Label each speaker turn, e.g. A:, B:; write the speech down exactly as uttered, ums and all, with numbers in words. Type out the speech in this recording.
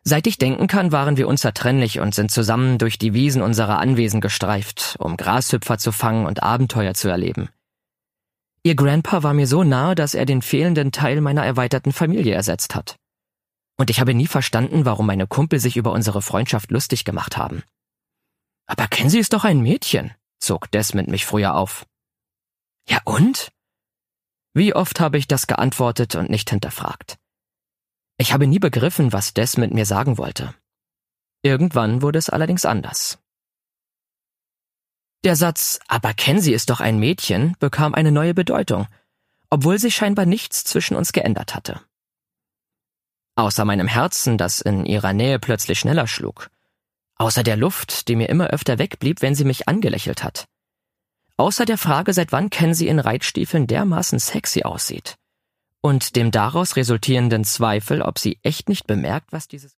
A: Seit ich denken kann, waren wir unzertrennlich und sind zusammen durch die Wiesen unserer Anwesen gestreift, um Grashüpfer zu fangen und Abenteuer zu erleben. Ihr Grandpa war mir so nahe, dass er den fehlenden Teil meiner erweiterten Familie ersetzt hat. Und ich habe nie verstanden, warum meine Kumpel sich über unsere Freundschaft lustig gemacht haben. »Aber Kenzie ist doch ein Mädchen«, zog Desmond mich früher auf. »Ja und?« Wie oft habe ich das geantwortet und nicht hinterfragt. Ich habe nie begriffen, was Desmond mir sagen wollte. Irgendwann wurde es allerdings anders. Der Satz, »aber Kenzie ist doch ein Mädchen«, bekam eine neue Bedeutung, obwohl sich scheinbar nichts zwischen uns geändert hatte. Außer meinem Herzen, das in ihrer Nähe plötzlich schneller schlug. Außer der Luft, die mir immer öfter wegblieb, wenn sie mich angelächelt hat. Außer der Frage, seit wann Kenzie in Reitstiefeln dermaßen sexy aussieht. Und dem daraus resultierenden Zweifel, ob sie echt nicht bemerkt, was dieses